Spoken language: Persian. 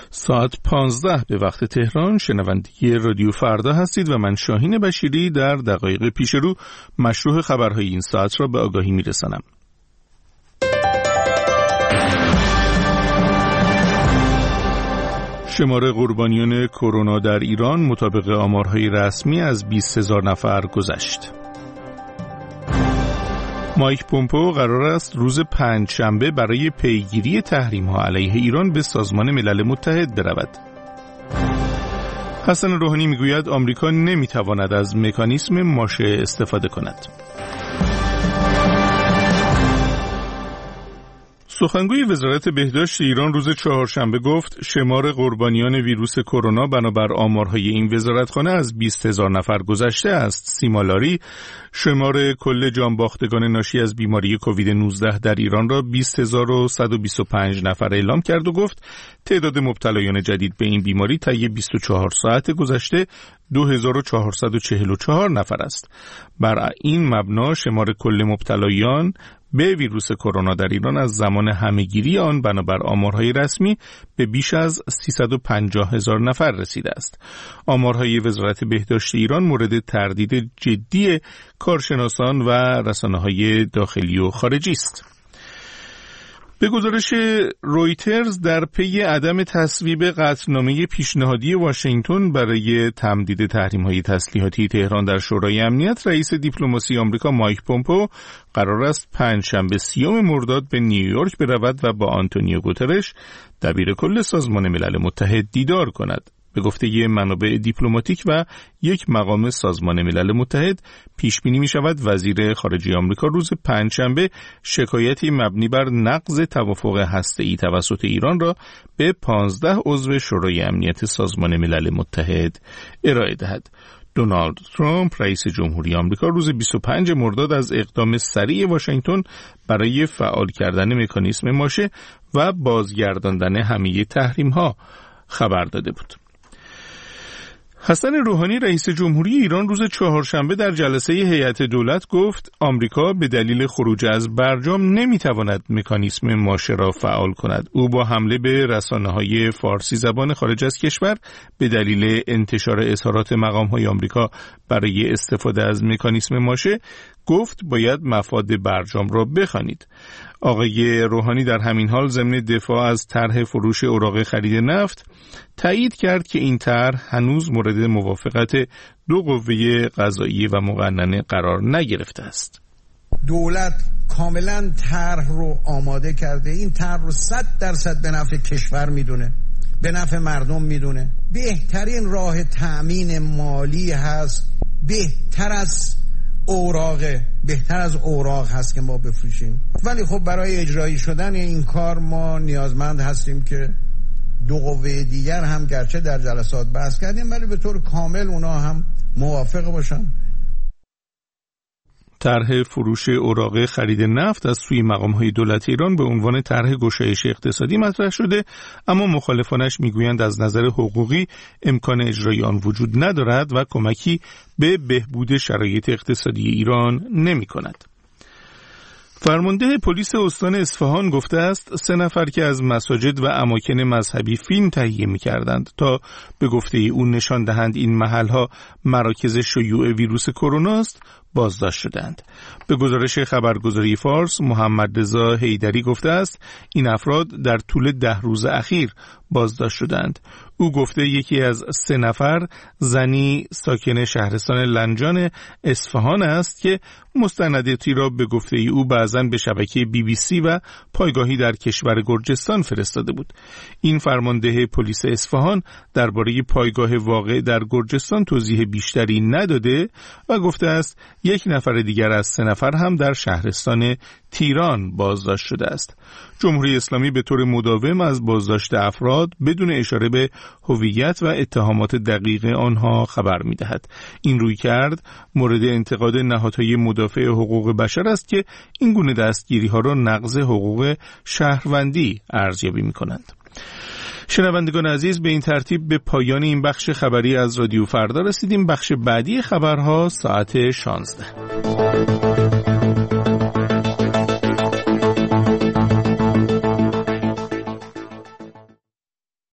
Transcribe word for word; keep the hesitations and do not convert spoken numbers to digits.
ساعت پانزده به وقت تهران. شنونده رادیو فردا هستید و من شاهین بشیری در دقایق پیش رو مشروع خبرهای این ساعت را به آگاهی میرسانم. شمار قربانیان کرونا در ایران مطابق آمارهای رسمی از بیست هزار نفر گذشت. مایک پومپئو قرار است روز پنجشنبه برای پیگیری تحریم‌ها علیه ایران به سازمان ملل متحد برود. حسن روحانی میگوید آمریکا نمیتواند از مکانیسم ماشه استفاده کند. سخنگوی وزارت بهداشت ایران روز چهارشنبه گفت شمار قربانیان ویروس کرونا بنابر آمارهای این وزارتخانه از بیست هزار نفر گذشته است. سیما لاری شمار کل جانباختگان ناشی از بیماری کووید نوزده در ایران را بیست هزار و صد و بیست و پنج نفر اعلام کرد و گفت تعداد مبتلایان جدید به این بیماری طی بیست و چهار ساعت گذشته دو هزار و چهارصد و چهل و چهار نفر است. بر این مبنا شمار کل مبتلایان به ویروس کرونا در ایران از زمان همهگیری آن بنابر آمارهای رسمی به بیش از سیصد و پنجاه هزار نفر رسیده است. آمارهای وزارت بهداشت ایران مورد تردید جدی کارشناسان و رسانه‌های داخلی و خارجی است. به گزارش رویترز در پی عدم تصویب قطعنامه پیشنهادی واشنگتن برای تمدید تحریم‌های تسلیحاتی تهران در شورای امنیت، رئیس دیپلماسی آمریکا مایک پومپئو قرار است پنجشنبه سیوم مرداد به نیویورک برود و با آنتونیو گوترش دبیر کل سازمان ملل متحد دیدار کند. به گفته ی منابع دیپلماتیک و یک مقام سازمان ملل متحد پیش بینی می شود وزیر خارجه آمریکا روز پنجشنبه شکایتی مبنی بر نقض توافق هسته‌ای توسط ایران را به پانزده عضو شورای امنیت سازمان ملل متحد ارائه دهد. دونالد ترامپ رئیس جمهوری آمریکا روز بیست و پنج مرداد از اقدام سریع واشنگتن برای فعال کردن مکانیسم ماشه و بازگرداندن همه تحریم‌ها خبر داده بود. حسن روحانی رئیس جمهوری ایران روز چهارشنبه در جلسه هیئت دولت گفت آمریکا به دلیل خروج از برجام نمیتواند مکانیسم ماشه را فعال کند. او با حمله به رسانه‌های فارسی زبان خارج از کشور به دلیل انتشار اظهارات مقام‌های آمریکا برای استفاده از مکانیسم ماشه گفت باید مفاد برجام را بخوانید. آقای روحانی در همین حال ضمن دفاع از طرح فروش اوراق خرید نفت تایید کرد که این طرح هنوز مورد موافقت دو قوه قضاییه و مقننه قرار نگرفته است. دولت کاملا طرح رو آماده کرده، این طرح رو صد درصد به نفع کشور میدونه، به نفع مردم میدونه. بهترین راه تأمین مالی هست، بهتر از اوراقه، بهتر از اوراق هست که ما بفروشیم. ولی خب برای اجرایی شدن این کار ما نیازمند هستیم که دو قوه دیگر هم گرچه در جلسات بحث کردیم ولی به طور کامل اونا هم موافق باشن. طرح فروش اوراق خرید نفت از سوی مقام‌های دولت ایران به عنوان طرح گشایش اقتصادی مطرح شده، اما مخالفانش میگویند از نظر حقوقی امکان اجرای آن وجود ندارد و کمکی به بهبود شرایط اقتصادی ایران نمی‌کند. فرمانده پلیس استان اصفهان گفته است سه نفر که از مساجد و اماکن مذهبی فیلم تهیه می‌کردند تا به گفته او نشان دهند این محل‌ها مراکز شیوع ویروس کرونا است بازداشت شدند. به گزارش خبرگزاری فارس، محمد رضا حیدری گفته است این افراد در طول ده روز اخیر بازداشت شدند. او گفته یکی از سه نفر زنی ساکن شهرستان لنجان اصفهان است که مستنداتی را به گفته او بعضاً به شبکه بی بی سی و پایگاهی در کشور گرجستان فرستاده بود. این فرمانده پلیس اصفهان درباره پایگاه واقع در گرجستان توضیح بیشتری نداده و گفته است یک نفر دیگر از سه نفر هم در شهرستان تیران بازداشت شده است. جمهوری اسلامی به طور مداوم از بازداشت افراد بدون اشاره به هویت و اتهامات دقیق آنها خبر می‌دهد. این رویکرد مورد انتقاد نهادهای مدافع حقوق بشر است که این گونه دستگیری‌ها را نقض حقوق شهروندی ارزیابی می‌کنند. شنوندگان عزیز، به این ترتیب به پایان این بخش خبری از رادیو فردا رسیدیم. بخش بعدی خبرها ساعت شانزده.